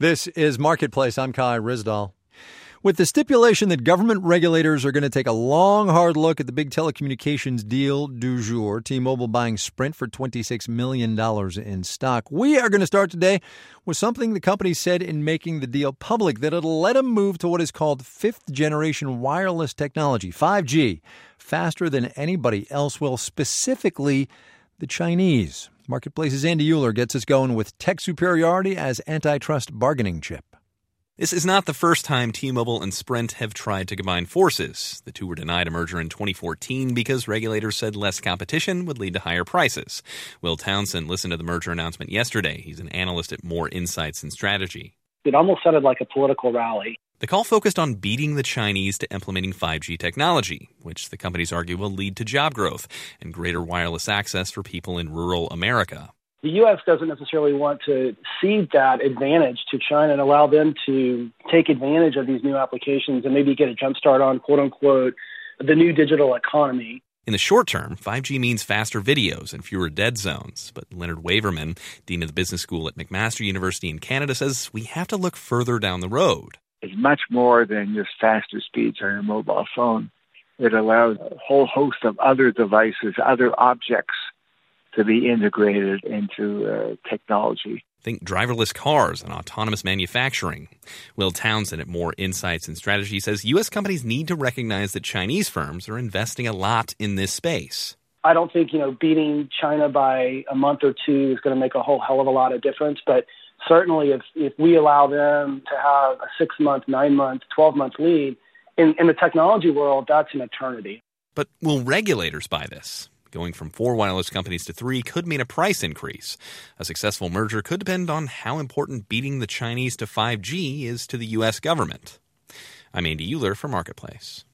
This is Marketplace. I'm Kai Ryssdal. With the stipulation that government regulators are going to take a long, hard look at the big telecommunications deal du jour, T-Mobile buying Sprint for $26 million in stock, we are going to start today with something the company said in making the deal public, that it'll let them move to what is called fifth-generation wireless technology, 5G, faster than anybody else will, specifically the Chinese. Marketplace's Andy Euler gets us going with tech superiority as antitrust bargaining chip. This is not the first time T-Mobile and Sprint have tried to combine forces. The two were denied a merger in 2014 because regulators said less competition would lead to higher prices. Will Townsend listened to the merger announcement yesterday. He's an analyst at More Insights and Strategy. It almost sounded like a political rally. The call focused on beating the Chinese to implementing 5G technology, which the companies argue will lead to job growth and greater wireless access for people in rural America. The U.S. doesn't necessarily want to cede that advantage to China and allow them to take advantage of these new applications and maybe get a jump start on, quote unquote, the new digital economy. In the short term, 5G means faster videos and fewer dead zones. But Leonard Waverman, dean of the business school at McMaster University in Canada, says we have to look further down the road. It's much more than just faster speeds on your mobile phone. It allows a whole host of other devices, other objects, to be integrated into technology. Think driverless cars and autonomous manufacturing. Will Townsend at More Insights and Strategy says U.S. companies need to recognize that Chinese firms are investing a lot in this space. I don't think, beating China by a month or two is going to make a whole hell of a lot of difference. But certainly if we allow them to have a 6-month, 9-month, 12-month lead, in the technology world, that's an eternity. But will regulators buy this? Going from 4 wireless companies to 3 could mean a price increase. A successful merger could depend on how important beating the Chinese to 5G is to the U.S. government. I'm Andy Euler for Marketplace.